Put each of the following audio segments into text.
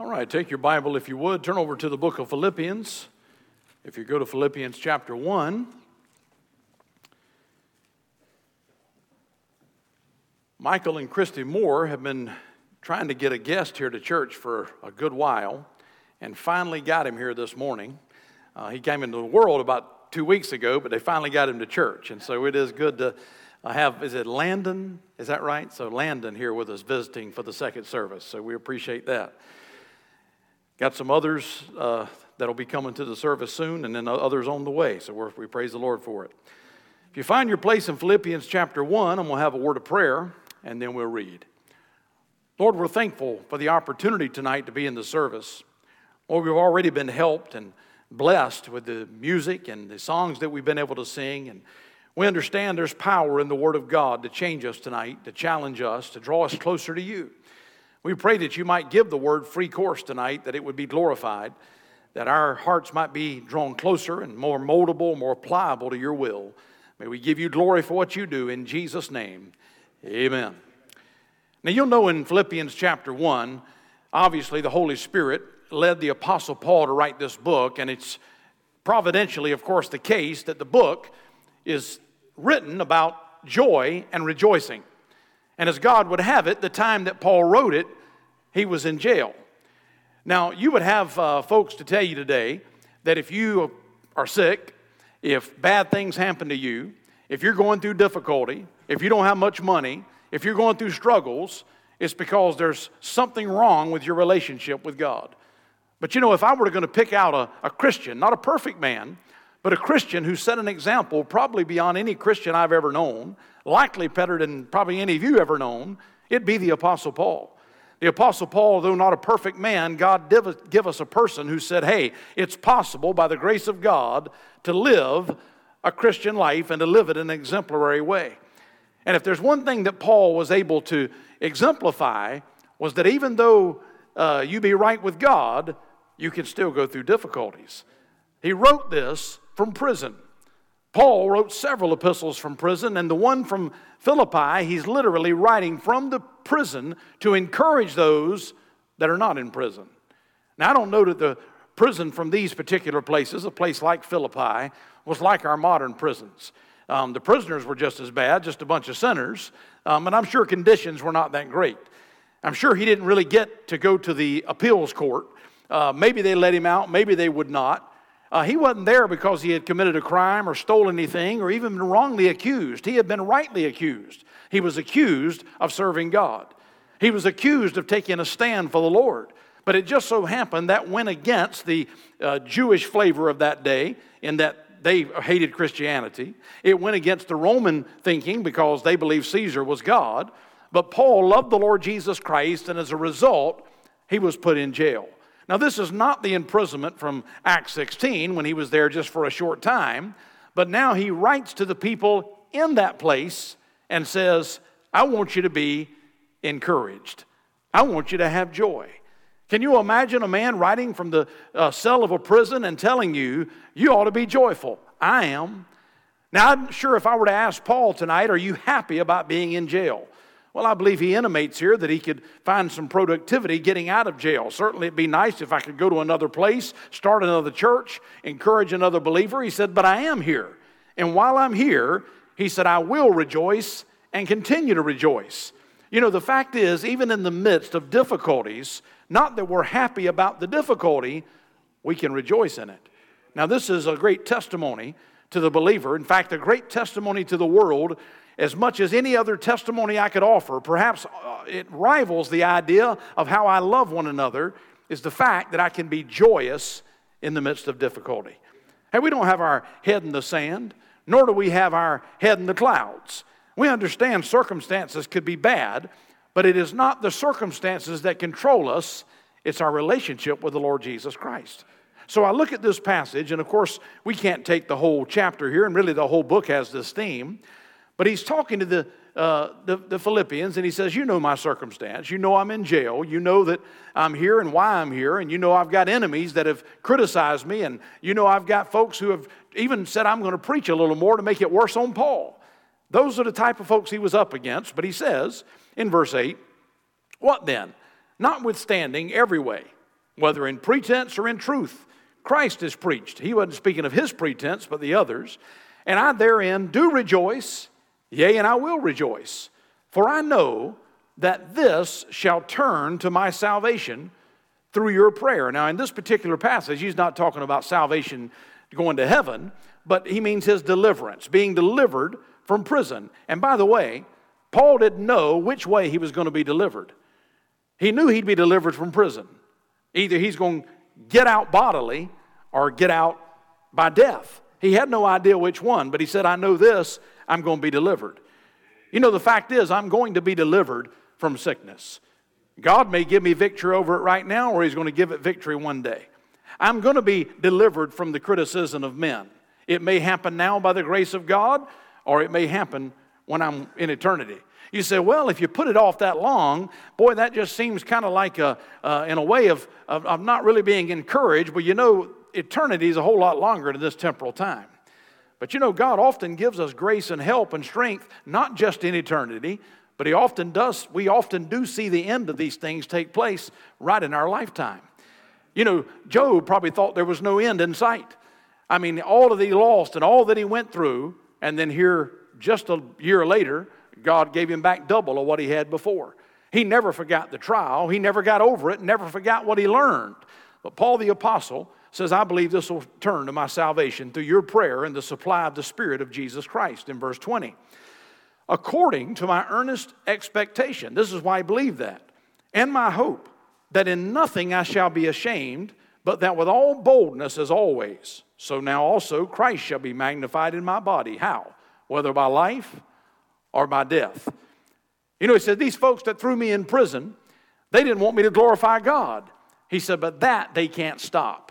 All right, take your Bible, if you would. Turn over to the book of Philippians. If you go to Philippians chapter 1. Michael and Christy Moore have been trying to get a guest here to church for a good while and finally got him here this morning. He came into the world about 2 weeks ago, but they finally got him to church. And so it is good to have, is it Landon? Is that right? So Landon here with us visiting for the second service. So we appreciate that. Got some others that'll be coming to the service soon, and then others on the way. So we praise the Lord for it. If you find your place in Philippians chapter 1, I'm going to have a word of prayer, and then we'll read. Lord, we're thankful for the opportunity tonight to be in the service. Lord, we've already been helped and blessed with the music and the songs that we've been able to sing. And we understand there's power in the Word of God to change us tonight, to challenge us, to draw us closer to you. We pray that you might give the word free course tonight, that it would be glorified, that our hearts might be drawn closer and more moldable, more pliable to your will. May we give you glory for what you do in Jesus' name. Amen. Now you'll know in Philippians chapter 1, obviously the Holy Spirit led the Apostle Paul to write this book, and it's providentially, of course, the case that the book is written about joy and rejoicing. And as God would have it, the time that Paul wrote it, he was in jail. Now, you would have folks to tell you today that if you are sick, if bad things happen to you, if you're going through difficulty, if you don't have much money, if you're going through struggles, it's because there's something wrong with your relationship with God. But you know, if I were going to pick out a Christian, not a perfect man, but a Christian who set an example probably beyond any Christian I've ever known, likely better than probably any of you ever known, it'd be the Apostle Paul. The Apostle Paul, though not a perfect man, God did give us a person who said, hey, it's possible by the grace of God to live a Christian life and to live it in an exemplary way. And if there's one thing that Paul was able to exemplify was that even though you be right with God, you can still go through difficulties. He wrote this from prison. Paul wrote several epistles from prison, and the one from Philippi, he's literally writing from the prison to encourage those that are not in prison. Now, I don't know that the prison from these particular places, a place like Philippi, was like our modern prisons. The prisoners were just as bad, just a bunch of sinners, and I'm sure conditions were not that great. I'm sure he didn't really get to go to the appeals court. Maybe they let him out, maybe they would not. He wasn't there because he had committed a crime or stole anything or even been wrongly accused. He had been rightly accused. He was accused of serving God. He was accused of taking a stand for the Lord. But it just so happened that went against the Jewish flavor of that day in that they hated Christianity. It went against the Roman thinking because they believed Caesar was God. But Paul loved the Lord Jesus Christ, and as a result, he was put in jail. Now, this is not the imprisonment from Acts 16 when he was there just for a short time, but now he writes to the people in that place and says, I want you to be encouraged. I want you to have joy. Can you imagine a man writing from the cell of a prison and telling you, you ought to be joyful? I am. Now, I'm sure if I were to ask Paul tonight, are you happy about being in jail? Well, I believe he intimates here that he could find some productivity getting out of jail. Certainly it'd be nice if I could go to another place, start another church, encourage another believer. He said, but I am here. And while I'm here, he said, I will rejoice and continue to rejoice. You know, the fact is, even in the midst of difficulties, not that we're happy about the difficulty, we can rejoice in it. Now, this is a great testimony to the believer. In fact, a great testimony to the world. As much as any other testimony I could offer, perhaps it rivals the idea of how I love one another, is the fact that I can be joyous in the midst of difficulty. Hey, we don't have our head in the sand, nor do we have our head in the clouds. We understand circumstances could be bad, but it is not the circumstances that control us, it's our relationship with the Lord Jesus Christ. So I look at this passage, and of course, we can't take the whole chapter here, and really the whole book has this theme. But he's talking to the Philippians, and he says, you know my circumstance. You know I'm in jail. You know that I'm here and why I'm here. And you know I've got enemies that have criticized me. And you know I've got folks who have even said I'm going to preach a little more to make it worse on Paul. Those are the type of folks he was up against. But he says in verse 8, what then? Notwithstanding every way, whether in pretense or in truth, Christ is preached. He wasn't speaking of his pretense, but the others. And I therein do rejoice, yea, and I will rejoice. For I know that this shall turn to my salvation through your prayer. Now, in this particular passage, he's not talking about salvation going to heaven, but he means his deliverance, being delivered from prison. And by the way, Paul didn't know which way he was going to be delivered. He knew he'd be delivered from prison. Either he's going to get out bodily or get out by death. He had no idea which one, but he said, I know this, I'm going to be delivered. You know, the fact is, I'm going to be delivered from sickness. God may give me victory over it right now, or he's going to give it victory one day. I'm going to be delivered from the criticism of men. It may happen now by the grace of God, or it may happen when I'm in eternity. You say, well, if you put it off that long, boy, that just seems kind of like in a way of not really being encouraged. But you know, eternity is a whole lot longer than this temporal time. But you know, God often gives us grace and help and strength, not just in eternity, but we often do see the end of these things take place right in our lifetime. You know, Job probably thought there was no end in sight. I mean, all that he lost and all that he went through, and then here, just a year later, God gave him back double of what he had before. He never forgot the trial. He never got over it, never forgot what he learned. But Paul the Apostle says, I believe this will turn to my salvation through your prayer and the supply of the Spirit of Jesus Christ, in verse 20. According to my earnest expectation. This is why I believe that. And my hope, that in nothing I shall be ashamed, but that with all boldness as always, so now also Christ shall be magnified in my body. How? Whether by life or by death. You know, he said, these folks that threw me in prison, they didn't want me to glorify God. He said, but that they can't stop.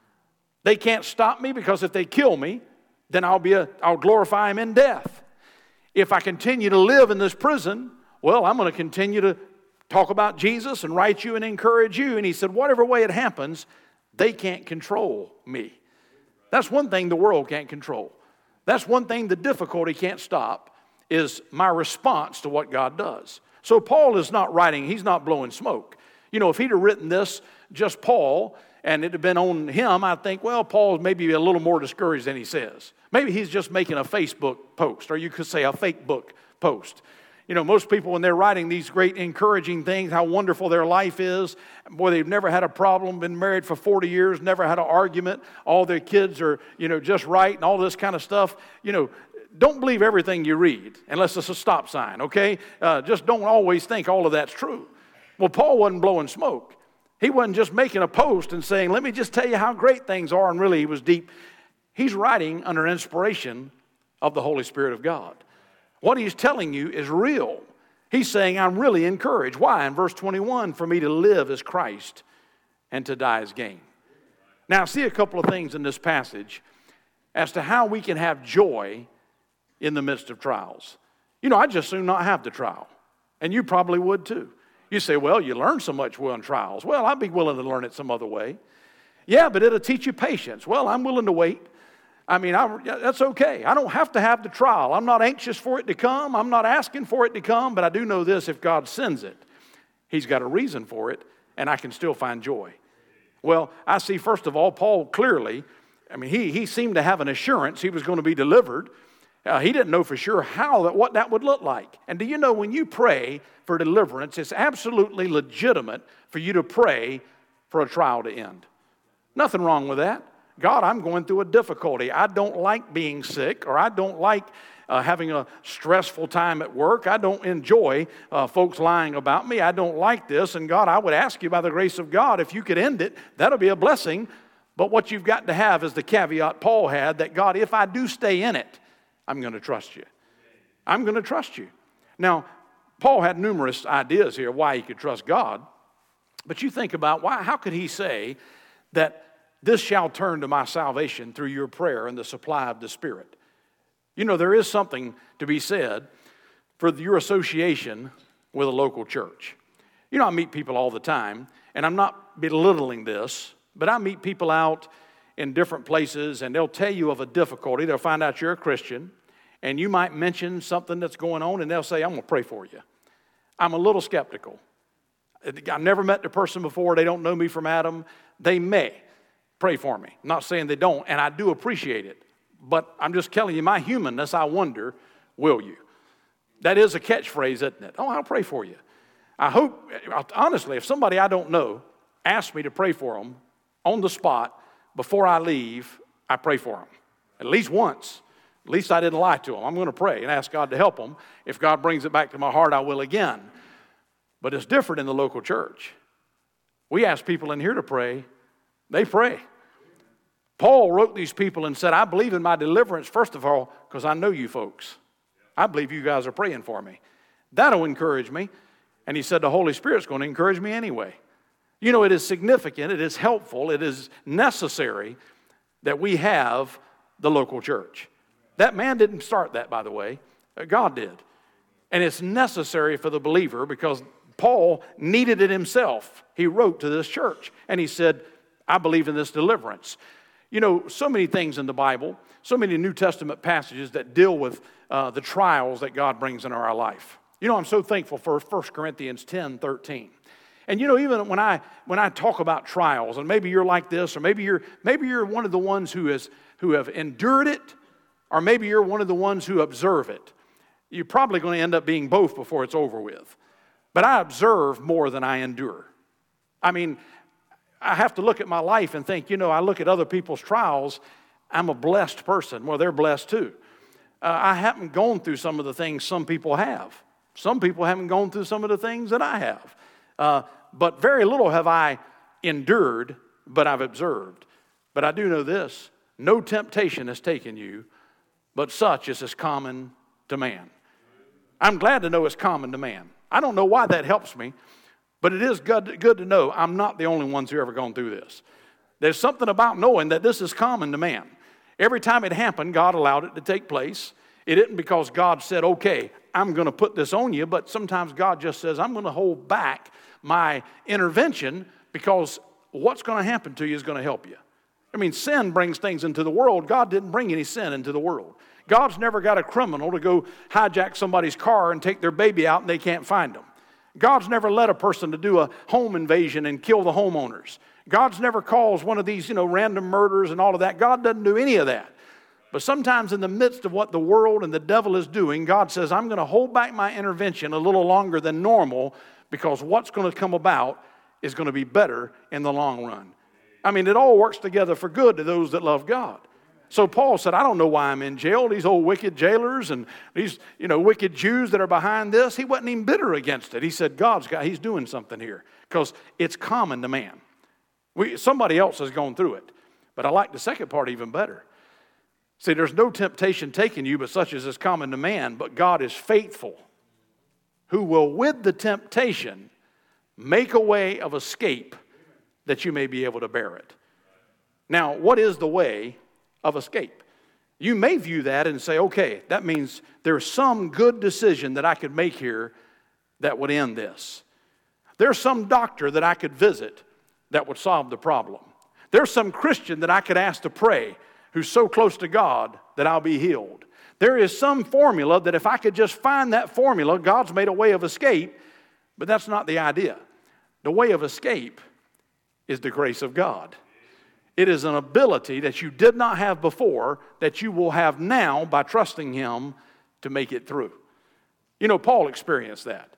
They can't stop me, because if they kill me, then I'll glorify him in death. If I continue to live in this prison, well, I'm going to continue to talk about Jesus and write you and encourage you. And he said, whatever way it happens, they can't control me. That's one thing the world can't control. That's one thing the difficulty can't stop, is my response to what God does. So Paul is not writing, he's not blowing smoke. You know, if he'd have written this, just Paul, and it had been on him, I'd think, well, Paul's maybe a little more discouraged than he says. Maybe he's just making a Facebook post, or you could say a fake book post. You know, most people, when they're writing these great encouraging things, how wonderful their life is, boy, they've never had a problem, been married for 40 years, never had an argument, all their kids are, you know, just right, and all this kind of stuff. You know, don't believe everything you read, unless it's a stop sign, okay? Just don't always think all of that's true. Well, Paul wasn't blowing smoke. He wasn't just making a post and saying, let me just tell you how great things are, and really he was deep. He's writing under inspiration of the Holy Spirit of God. What he's telling you is real. He's saying, I'm really encouraged. Why? In verse 21, for me to live is Christ and to die is gain. Now, see a couple of things in this passage as to how we can have joy in the midst of trials. You know, I'd just soon not have the trial. And you probably would too. You say, well, you learn so much in trials. Well, I'd be willing to learn it some other way. Yeah, but it'll teach you patience. Well, I'm willing to wait. I mean, that's okay. I don't have to have the trial. I'm not anxious for it to come. I'm not asking for it to come, but I do know this: if God sends it, he's got a reason for it, and I can still find joy. Well, I see, first of all, Paul clearly, I mean, he seemed to have an assurance he was going to be delivered. He didn't know for sure what that would look like. And do you know, when you pray for deliverance, it's absolutely legitimate for you to pray for a trial to end. Nothing wrong with that. God, I'm going through a difficulty. I don't like being sick, or I don't like having a stressful time at work. I don't enjoy folks lying about me. I don't like this. And God, I would ask you by the grace of God, if you could end it, that'll be a blessing. But what you've got to have is the caveat Paul had, that God, if I do stay in it, I'm going to trust you. I'm going to trust you. Now, Paul had numerous ideas here why he could trust God. But you think about, how could he say that this shall turn to my salvation through your prayer and the supply of the Spirit? You know, there is something to be said for your association with a local church. You know, I meet people all the time, and I'm not belittling this, but I meet people out in different places, and they'll tell you of a difficulty. They'll find out you're a Christian, and you might mention something that's going on, and they'll say, I'm going to pray for you. I'm a little skeptical. I never met the person before. They don't know me from Adam. They may pray for me. I'm not saying they don't, and I do appreciate it. But I'm just telling you, my humanness, I wonder, will you? That is a catchphrase, isn't it? Oh, I'll pray for you. I hope, honestly, if somebody I don't know asks me to pray for them on the spot before I leave, I pray for them. At least once. At least I didn't lie to them. I'm going to pray and ask God to help them. If God brings it back to my heart, I will again. But it's different in the local church. We ask people in here to pray. They pray. Paul wrote these people and said, I believe in my deliverance, first of all, because I know you folks. I believe you guys are praying for me. That'll encourage me. And he said the Holy Spirit's going to encourage me anyway. You know, it is significant, it is helpful, it is necessary that we have the local church. That man didn't start that, by the way. God did. And it's necessary for the believer because Paul needed it himself. He wrote to this church and he said, I believe in this deliverance. You know, so many things in the Bible, so many New Testament passages that deal with the trials that God brings into our life. You know, I'm so thankful for 1 Corinthians 10:13. And you know, even when I talk about trials, and maybe you're like this, or maybe you're one of the ones who have endured it, or maybe you're one of the ones who observe it. You're probably going to end up being both before it's over with. But I observe more than I endure. I mean, I have to look at my life and think, you know, I look at other people's trials, I'm a blessed person. Well, they're blessed too. I haven't gone through some of the things some people have. Some people haven't gone through some of the things that I have. But very little have I endured, but I've observed. But I do know this, no temptation has taken you, but such as is common to man. I'm glad to know it's common to man. I don't know why that helps me, but it is good to know I'm not the only ones who ever gone through this. There's something about knowing that this is common to man. Every time it happened, God allowed it to take place. It isn't because God said, okay, I'm going to put this on you, but sometimes God just says, I'm going to hold back my intervention because what's going to happen to you is going to help you. I mean, sin brings things into the world. God didn't bring any sin into the world. God's never got a criminal to go hijack somebody's car and take their baby out and they can't find them. God's never led a person to do a home invasion and kill the homeowners. God's never caused one of these, random murders and all of that. God doesn't do any of that. But sometimes in the midst of what the world and the devil is doing, God says, I'm going to hold back my intervention a little longer than normal because what's going to come about is going to be better in the long run. I mean, it all works together for good to those that love God. So Paul said, I don't know why I'm in jail. These old wicked jailers and these, wicked Jews that are behind this. He wasn't even bitter against it. He said, he's doing something here because it's common to man. Somebody else has gone through it. But I like the second part even better. See, there's no temptation taken you, but such as is common to man. But God is faithful, who will with the temptation make a way of escape that you may be able to bear it. Now, what is the way of escape? You may view that and say, okay, that means there's some good decision that I could make here that would end this. There's some doctor that I could visit that would solve the problem. There's some Christian that I could ask to pray who's so close to God that I'll be healed. There is some formula that if I could just find that formula, God's made a way of escape, but that's not the idea. The way of escape is the grace of God. It is an ability that you did not have before that you will have now by trusting Him to make it through. Paul experienced that.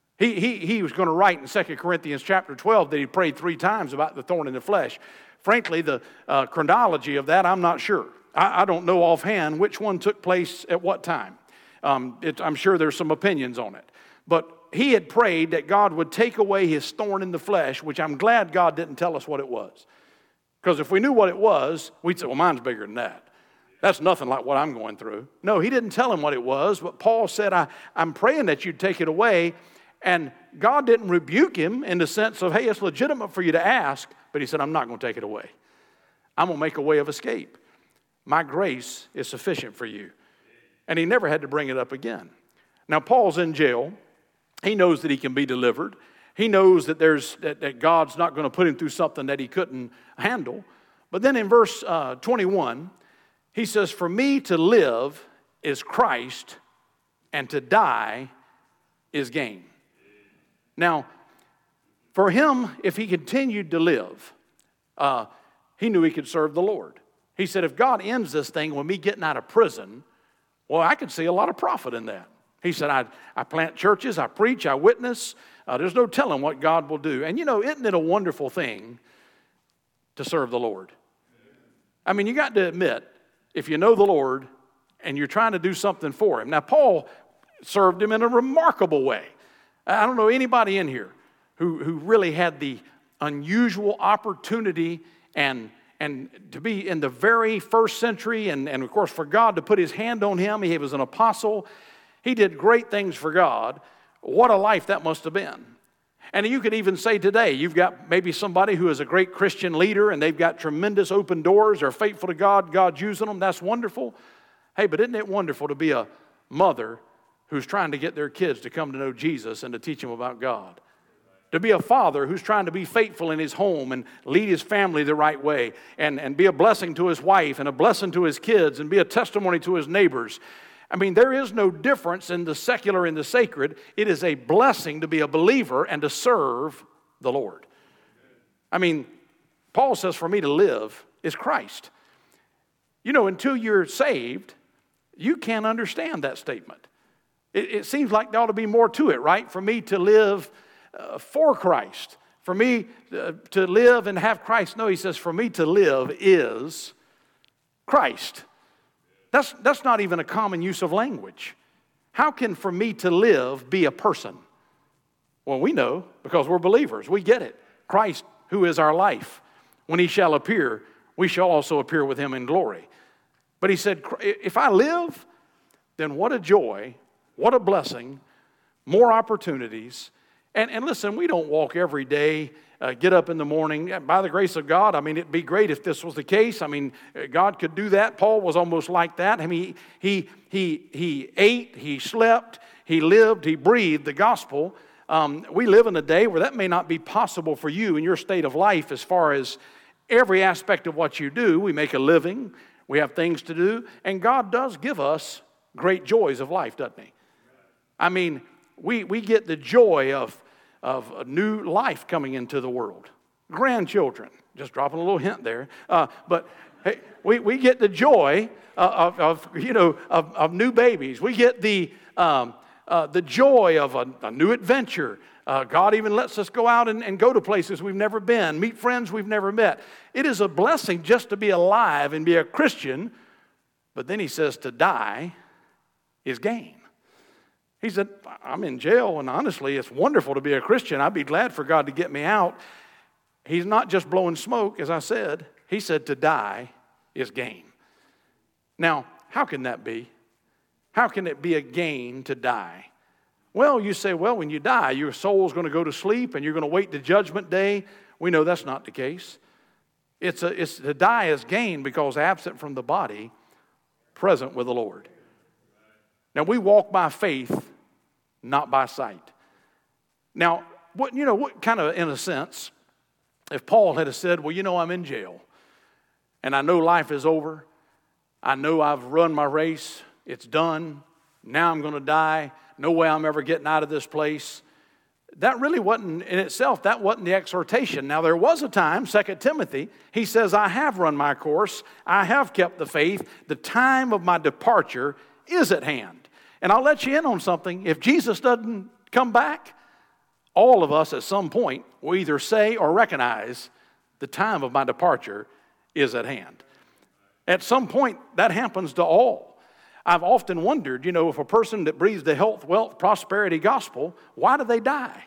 He was going to write in 2 Corinthians chapter 12 that he prayed 3 times about the thorn in the flesh. Frankly, the chronology of that, I'm not sure. I don't know offhand which one took place at what time. I'm sure there's some opinions on it. But he had prayed that God would take away his thorn in the flesh, which I'm glad God didn't tell us what it was. Because if we knew what it was, we'd say, well, mine's bigger than that. That's nothing like what I'm going through. No, he didn't tell him what it was, but Paul said, I'm praying that you'd take it away. And God didn't rebuke him in the sense of, hey, it's legitimate for you to ask, but he said, I'm not going to take it away. I'm going to make a way of escape. My grace is sufficient for you. And he never had to bring it up again. Now, Paul's in jail. He knows that he can be delivered. He knows that that God's not going to put him through something that he couldn't handle. But then in verse 21, he says, for me to live is Christ, and to die is gain. Now, For him, if he continued to live, he knew he could serve the Lord. He said, if God ends this thing with me getting out of prison, well, I could see a lot of profit in that. He said, I plant churches, I preach, I witness. There's no telling what God will do. And isn't it a wonderful thing to serve the Lord? I mean, you got to admit, if you know the Lord and you're trying to do something for him. Now, Paul served him in a remarkable way. I don't know anybody in here who really had the unusual opportunity and to be in the very first century, and of course for God to put his hand on him. He was an apostle. He did great things for God. What a life that must have been. And you could even say today, you've got maybe somebody who is a great Christian leader and they've got tremendous open doors, they're faithful to God, God's using them, that's wonderful. Hey, but isn't it wonderful to be a mother who's trying to get their kids to come to know Jesus and to teach them about God? To be a father who's trying to be faithful in his home and lead his family the right way and be a blessing to his wife and a blessing to his kids and be a testimony to his neighbors. I mean, there is no difference in the secular and the sacred. It is a blessing to be a believer and to serve the Lord. I mean, Paul says for me to live is Christ. Until you're saved, you can't understand that statement. It seems like there ought to be more to it, right? For me to live for Christ. For me to live and have Christ. No, he says for me to live is Christ. That's not even a common use of language. How can for me to live be a person? Well, we know because we're believers. We get it. Christ, who is our life. When he shall appear, we shall also appear with him in glory. But he said, if I live, then what a joy, what a blessing, more opportunities. And listen, we don't walk every day, get up in the morning. By the grace of God, I mean, it'd be great if this was the case. I mean, God could do that. Paul was almost like that. I mean, he ate, he slept, he lived, he breathed the gospel. We live in a day where that may not be possible for you in your state of life as far as every aspect of what you do. We make a living, we have things to do, and God does give us great joys of life, doesn't he? I mean, we get the joy of a new life coming into the world. Grandchildren, just dropping a little hint there. But hey, we get the joy of new babies. We get the joy of a new adventure. God even lets us go out and go to places we've never been, meet friends we've never met. It is a blessing just to be alive and be a Christian. But then he says to die is gain. He said, I'm in jail, and honestly, it's wonderful to be a Christian. I'd be glad for God to get me out. He's not just blowing smoke, as I said. He said to die is gain. Now, how can that be? How can it be a gain to die? Well, you say, well, when you die, your soul's going to go to sleep, and you're going to wait the judgment day. We know that's not the case. It's to die is gain because absent from the body, present with the Lord. Now, we walk by faith, not by sight. Now, what kind of, in a sense, if Paul had said, well, I'm in jail, and I know life is over, I know I've run my race, it's done, now I'm going to die, no way I'm ever getting out of this place. That really wasn't, in itself, that wasn't the exhortation. Now, there was a time, 2 Timothy, he says, I have run my course, I have kept the faith, the time of my departure is at hand. And I'll let you in on something. If Jesus doesn't come back, all of us at some point will either say or recognize the time of my departure is at hand. At some point, that happens to all. I've often wondered, if a person that breathes the health, wealth, prosperity gospel, why do they die?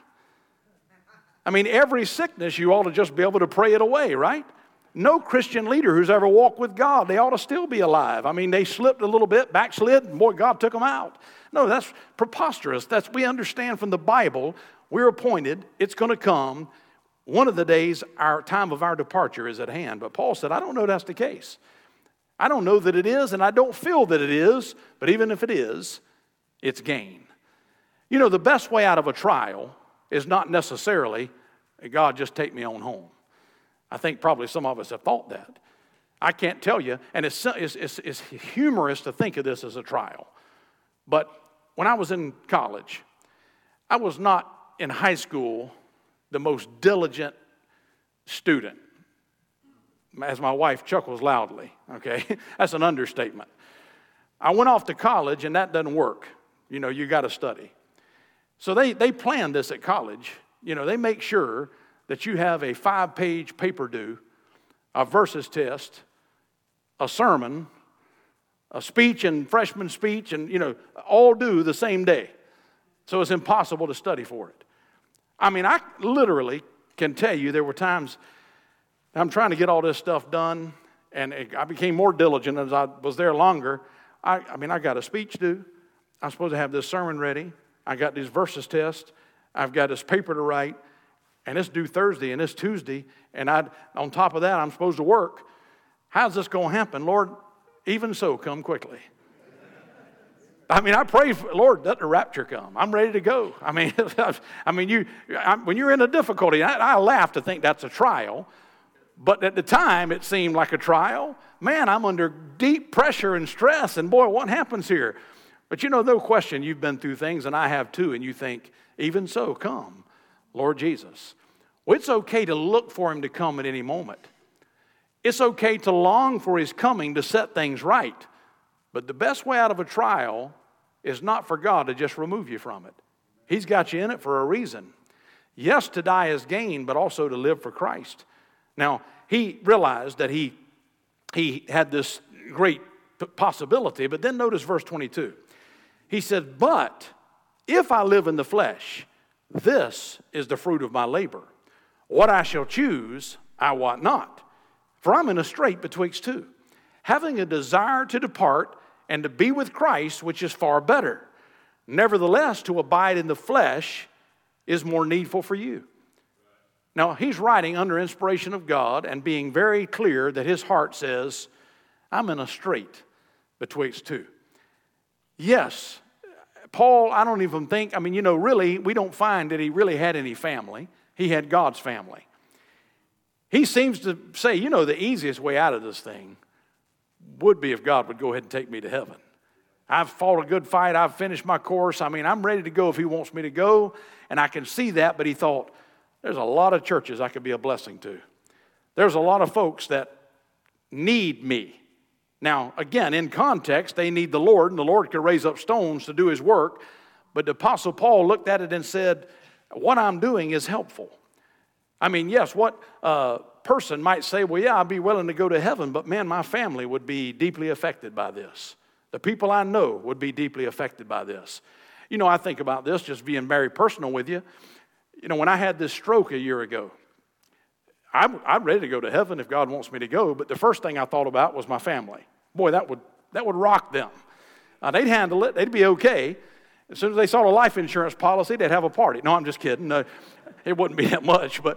I mean, every sickness, you ought to just be able to pray it away, right? No Christian leader who's ever walked with God, they ought to still be alive. I mean, they slipped a little bit, backslid, and boy, God took them out. No, that's preposterous. We understand from the Bible, we're appointed, it's going to come. One of the days, our time of our departure is at hand. But Paul said, I don't know that's the case. I don't know that it is, and I don't feel that it is, but even if it is, it's gain. The best way out of a trial is not necessarily, God, just take me on home. I think probably some of us have thought that. I can't tell you, and it's humorous to think of this as a trial. But when I was in college, I was not in high school the most diligent student. As my wife chuckles loudly, okay? That's an understatement. I went off to college, and that doesn't work. You know, you got to study. So they plan this at college. You know, they make sure that you have a 5-page paper due, a versus test, a sermon, a speech and freshman speech, and, you know, all due the same day. So it's impossible to study for it. I mean, I literally can tell you there were times I'm trying to get all this stuff done, and I became more diligent as I was there longer. I mean, I got a speech due. I'm supposed to have this sermon ready. I got these versus tests. I've got this paper to write, and it's due Thursday, and it's Tuesday, and on top of that, I'm supposed to work. How's this going to happen? Lord, even so, come quickly. I mean, I pray, Lord, let the rapture come. I'm ready to go. I mean, when you're in a difficulty, I laugh to think that's a trial, but at the time, it seemed like a trial. Man, I'm under deep pressure and stress, and boy, what happens here? But you know, no question, you've been through things, and I have too, and you think, even so, come, Lord Jesus. Well, it's okay to look for him to come at any moment. It's okay to long for his coming to set things right. But the best way out of a trial is not for God to just remove you from it. He's got you in it for a reason. Yes, to die is gain, but also to live for Christ. Now, he realized that he had this great possibility, but then notice verse 22. He said, but if I live in the flesh, this is the fruit of my labor. What I shall choose, I wot not. For I'm in a strait betwixt two, having a desire to depart and to be with Christ, which is far better. Nevertheless, to abide in the flesh is more needful for you. Now, he's writing under inspiration of God and being very clear that his heart says, I'm in a strait betwixt two. Yes, Paul, I don't even think, really, we don't find that he really had any family. He had God's family. He seems to say, the easiest way out of this thing would be if God would go ahead and take me to heaven. I've fought a good fight. I've finished my course. I'm ready to go if he wants me to go, and I can see that, but he thought, there's a lot of churches I could be a blessing to. There's a lot of folks that need me. Now, again, in context, they need the Lord, and the Lord could raise up stones to do his work, but the Apostle Paul looked at it and said, what I'm doing is helpful. Yes, what person might say, well, yeah, I'd be willing to go to heaven, but man, my family would be deeply affected by this. The people I know would be deeply affected by this. I think about this, just being very personal with you. When I had this stroke a year ago, I'm ready to go to heaven if God wants me to go, but the first thing I thought about was my family. Boy, that would rock them. They'd handle it. They'd be okay. As soon as they saw a life insurance policy, they'd have a party. No, I'm just kidding. No, it wouldn't be that much, but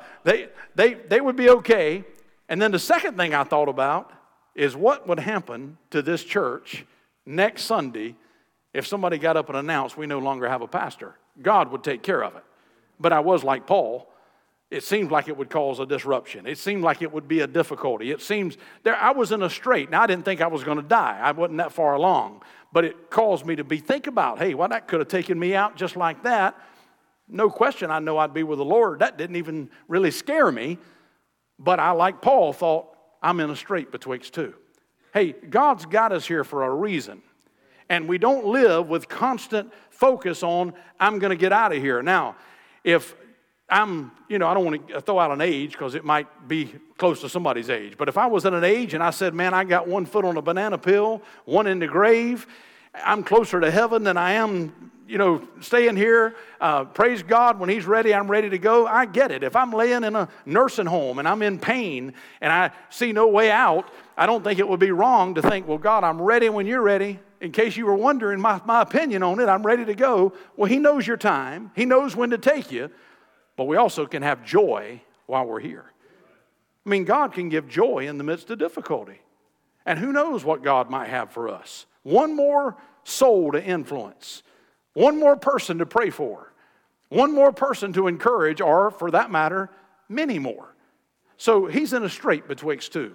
they would be okay. And then the second thing I thought about is what would happen to this church next Sunday if somebody got up and announced we no longer have a pastor. God would take care of it. But I was like Paul. It seemed like it would cause a disruption. It seemed like it would be a difficulty. It seems I was in a strait. Now, I didn't think I was going to die. I wasn't that far along. But it caused me to think about, hey, well, that could have taken me out just like that. No question, I know I'd be with the Lord. That didn't even really scare me. But I, like Paul, thought, I'm in a strait betwixt two. Hey, God's got us here for a reason. And we don't live with constant focus on, I'm going to get out of here. Now, if I don't want to throw out an age because it might be close to somebody's age. But if I was at an age and I said, man, I got one foot on a banana peel, one in the grave, I'm closer to heaven than I am, staying here. Praise God, when he's ready, I'm ready to go. I get it. If I'm laying in a nursing home and I'm in pain and I see no way out, I don't think it would be wrong to think, well, God, I'm ready when you're ready. In case you were wondering my opinion on it, I'm ready to go. Well, he knows your time. He knows when to take you. But we also can have joy while we're here. God can give joy in the midst of difficulty. And who knows what God might have for us. One more soul to influence. One more person to pray for. One more person to encourage, or for that matter, many more. So he's in a strait betwixt two.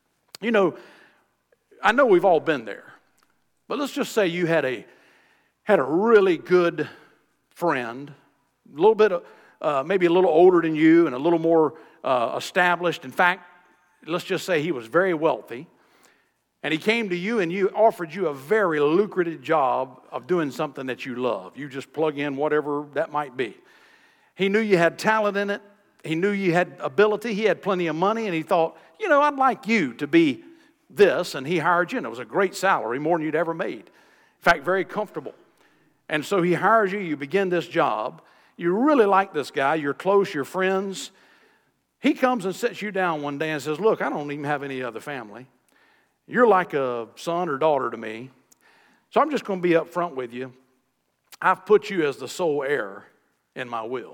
I know we've all been there. But let's just say you had a really good friend, a little bit maybe a little older than you and a little more established. In fact, let's just say he was very wealthy. And he came to you and offered you a very lucrative job of doing something that you love. You just plug in whatever that might be. He knew you had talent in it. He knew you had ability. He had plenty of money. And he thought, I'd like you to be this. And he hired you. And it was a great salary, more than you'd ever made. In fact, very comfortable. And so he hires you. You begin this job. You really like this guy. You're close. You're friends. He comes and sits you down one day and says, look, I don't even have any other family. You're like a son or daughter to me, so I'm just going to be up front with you. I've put you as the sole heir in my will.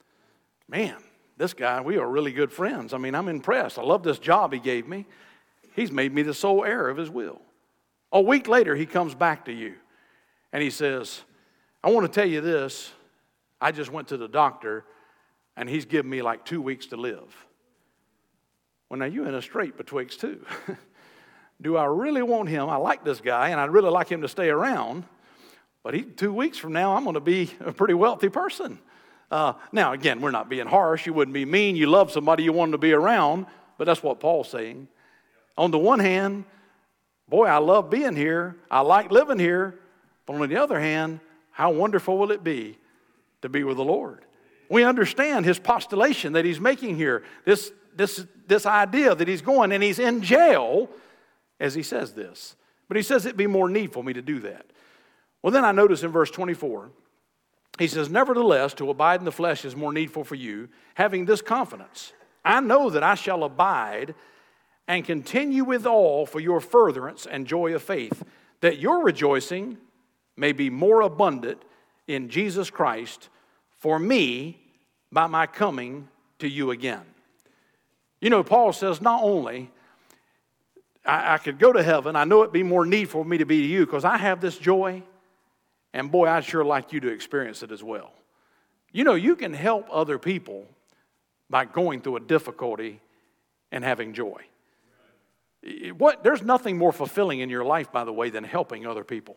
Man, this guy, we are really good friends. I mean, I'm impressed. I love this job he gave me. He's made me the sole heir of his will. A week later, he comes back to you, and he says, I want to tell you this. I just went to the doctor, and he's given me like 2 weeks to live. Well, now you're in a strait betwixt two. Do I really want him? I like this guy, and I'd really like him to stay around. But 2 weeks from now, I'm going to be a pretty wealthy person. Now, again, we're not being harsh. You wouldn't be mean. You love somebody, you want them to be around. But that's what Paul's saying. On the one hand, boy, I love being here. I like living here. But on the other hand, how wonderful will it be to be with the Lord? We understand his postulation that he's making here. This idea that he's going, and he's in jail as he says this. But he says it'd be more needful for me to do that. Well, then I notice in verse 24, he says, nevertheless, to abide in the flesh is more needful for you, having this confidence. I know that I shall abide and continue with all for your furtherance and joy of faith, that your rejoicing may be more abundant in Jesus Christ for me by my coming to you again. Paul says not only I could go to heaven. I know it'd be more needful for me to be to you because I have this joy. And boy, I'd sure like you to experience it as well. You can help other people by going through a difficulty and having joy. There's nothing more fulfilling in your life, by the way, than helping other people.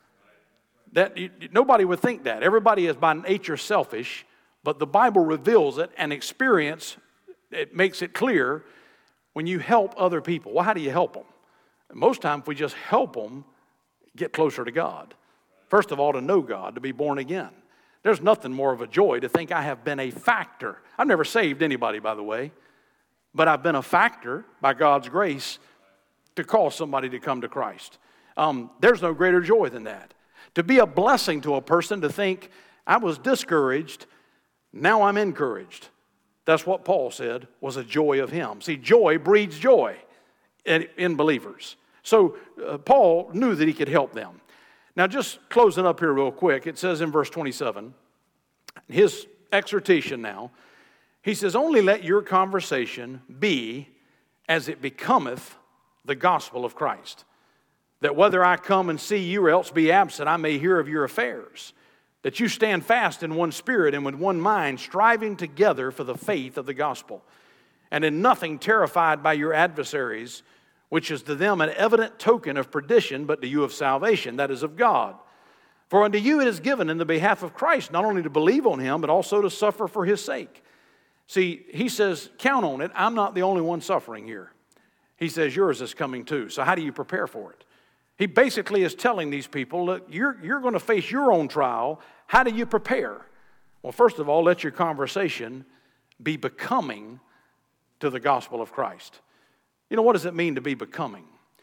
Nobody would think that. Everybody is by nature selfish, but the Bible reveals it, and experience, it makes it clear. When you help other people, well, how do you help them? Most times we just help them get closer to God. First of all, to know God, to be born again. There's nothing more of a joy to think I have been a factor. I've never saved anybody, by the way, but I've been a factor by God's grace to cause somebody to come to Christ. There's no greater joy than that. To be a blessing to a person, to think I was discouraged, now I'm encouraged. That's what Paul said was a joy of him. See, joy breeds joy in believers. So Paul knew that he could help them. Now, just closing up here real quick, it says in verse 27, his exhortation now, he says, only let your conversation be as it becometh the gospel of Christ, that whether I come and see you or else be absent, I may hear of your affairs. That you stand fast in one spirit and with one mind, striving together for the faith of the gospel, and in nothing terrified by your adversaries, which is to them an evident token of perdition, but to you of salvation, that is of God. For unto you it is given in the behalf of Christ, not only to believe on him, but also to suffer for his sake. See, he says, count on it, I'm not the only one suffering here. He says, yours is coming too. So how do you prepare for it? He basically is telling these people, look, you're going to face your own trial. How do you prepare? Well, first of all, let your conversation be becoming to the gospel of Christ. What does it mean to be becoming?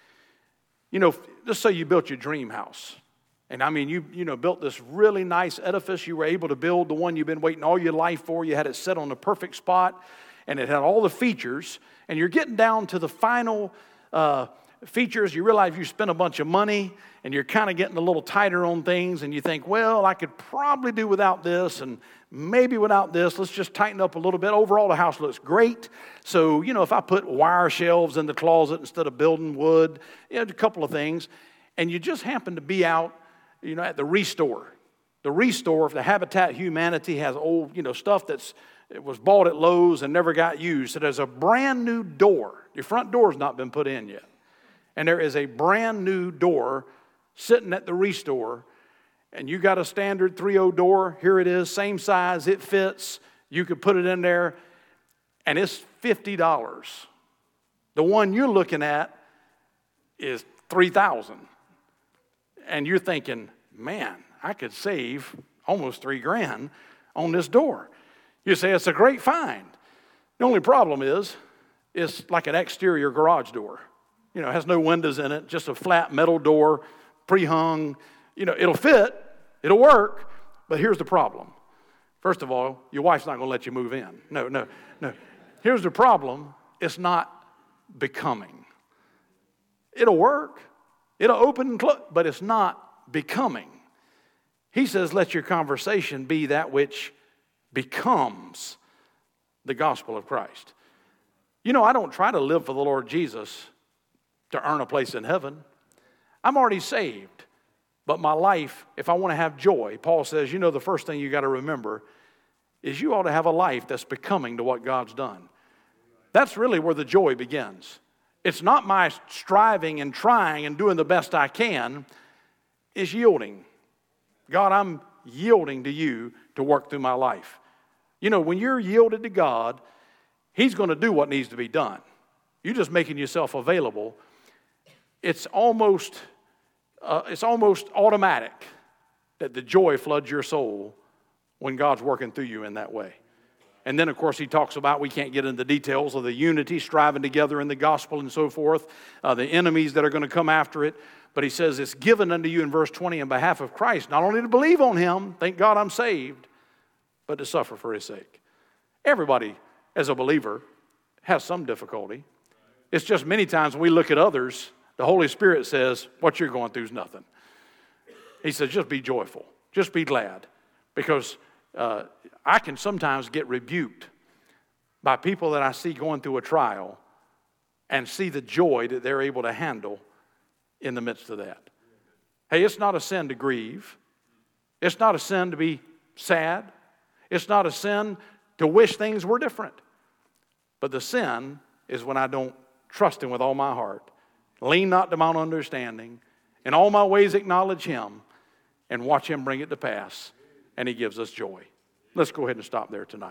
Let's say you built your dream house. And I mean, you built this really nice edifice. You were able to build the one you've been waiting all your life for. You had it set on the perfect spot, and it had all the features. And you're getting down to the final features. You realize you spent a bunch of money, and you're kind of getting a little tighter on things, and you think, well, I could probably do without this, and maybe without this. Let's just tighten up a little bit. Overall, the house looks great. So, if I put wire shelves in the closet instead of building wood, a couple of things, and you just happen to be out, at the Restore. The Restore, the Habitat Humanity, has old, stuff it was bought at Lowe's and never got used. So there's a brand new door. Your front door's not been put in yet. And there is a brand new door sitting at the Restore, and you got a standard 3.0 door. Here it is, same size, it fits. You could put it in there, and it's $50. The one you're looking at is $3,000. And you're thinking, man, I could save almost $3,000 on this door. You say it's a great find. The only problem is, it's like an exterior garage door. You know, it has no windows in it, just a flat metal door, pre-hung. You know, it'll fit, it'll work, but here's the problem. First of all, your wife's not going to let you move in. No. Here's the problem. It's not becoming. It'll work. It'll open and close, but it's not becoming. He says, let your conversation be that which becomes the gospel of Christ. You know, I don't try to live for the Lord Jesus to earn a place in heaven. I'm already saved. But my life, if I want to have joy, Paul says, you know, the first thing you got to remember is you ought to have a life that's becoming to what God's done. That's really where the joy begins. It's not my striving and trying and doing the best I can. It's yielding. God, I'm yielding to you to work through my life. You know, when you're yielded to God, He's going to do what needs to be done. You're just making yourself available. It's almost automatic that the joy floods your soul when God's working through you in that way. And then, of course, he talks about, we can't get into details of the unity, striving together in the gospel and so forth, the enemies that are going to come after it. But he says it's given unto you in verse 20 on behalf of Christ, not only to believe on him, thank God I'm saved, but to suffer for his sake. Everybody, as a believer, has some difficulty. It's just many times when we look at others, the Holy Spirit says, what you're going through is nothing. He says, just be joyful. Just be glad. Because I can sometimes get rebuked by people that I see going through a trial and see the joy that they're able to handle in the midst of that. Hey, it's not a sin to grieve. It's not a sin to be sad. It's not a sin to wish things were different. But the sin is when I don't trust him with all my heart, lean not to my own understanding, in all my ways acknowledge him, and watch him bring it to pass, and he gives us joy. Let's go ahead and stop there tonight.